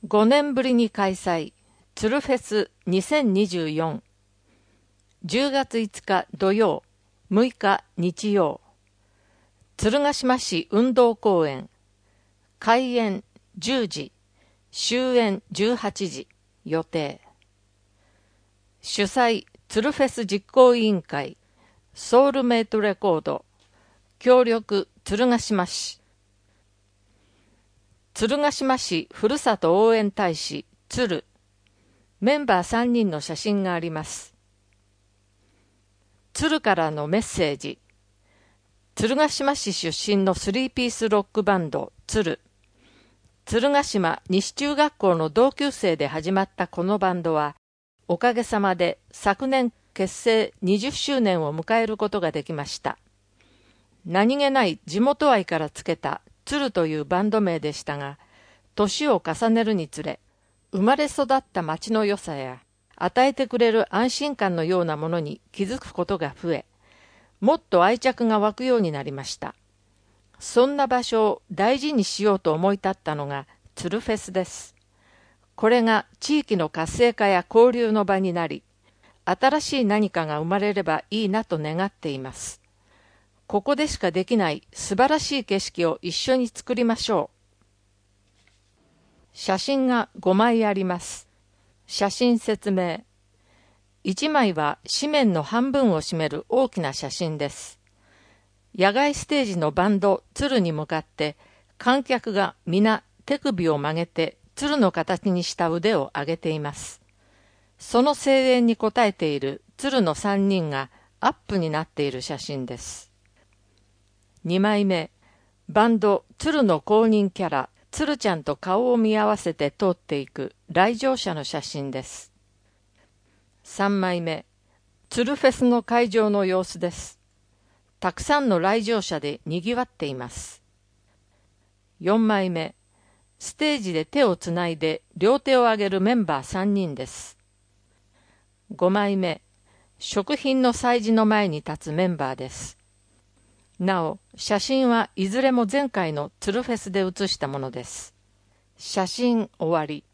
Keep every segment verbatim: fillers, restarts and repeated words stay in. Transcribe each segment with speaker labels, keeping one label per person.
Speaker 1: ごねんぶりに開催、鶴フェスにせんにじゅうよん。じゅうがついつか土曜、むいか日曜。鶴ヶ島市運動公園。開演じゅうじ、終演じゅうはちじ予定。主催、鶴フェス実行委員会、ソウルメイトレコード。協力、鶴ヶ島市。鶴ヶ島市ふるさと応援大使、鶴。メンバーさんにんの写真があります。鶴からのメッセージ。鶴ヶ島市出身のスリーピースロックバンド、鶴。鶴ヶ島西中学校の同級生で始まったこのバンドは、おかげさまで昨年結成にじゅっしゅうねんを迎えることができました。何気ない地元愛からつけた鶴というバンド名でしたが、年を重ねるにつれ、生まれ育った町の良さや、与えてくれる安心感のようなものに気づくことが増え、もっと愛着が湧くようになりました。そんな場所を大事にしようと思い立ったのが鶴フェスです。これが地域の活性化や交流の場になり、新しい何かが生まれればいいなと願っています。ここでしかできない素晴らしい景色を一緒に作りましょう。写真がごまいあります。写真説明。いちまいは紙面の半分を占める大きな写真です。野外ステージのバンド鶴に向かって観客が皆手首を曲げて鶴の形にした腕を上げています。その声援に応えている鶴のさんにんがアップになっている写真です。にまいめ、バンド鶴の公認キャラ鶴ちゃんと顔を見合わせて通っていく来場者の写真です。さんまいめ、鶴フェスの会場の様子です。たくさんの来場者で賑わっています。よんまいめ、ステージで手をつないで両手を上げるメンバーさんにんです。ごまいめ、食品の催事の前に立つメンバーです。なお、写真はいずれも前回の鶴フェスで写したものです。写真終わり。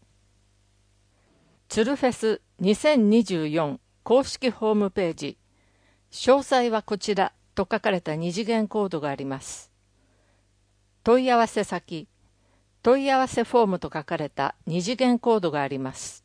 Speaker 1: 鶴フェスにせんにじゅうよん公式ホームページ。詳細はこちらと書かれた二次元コードがあります。問い合わせ先、問い合わせフォームと書かれた二次元コードがあります。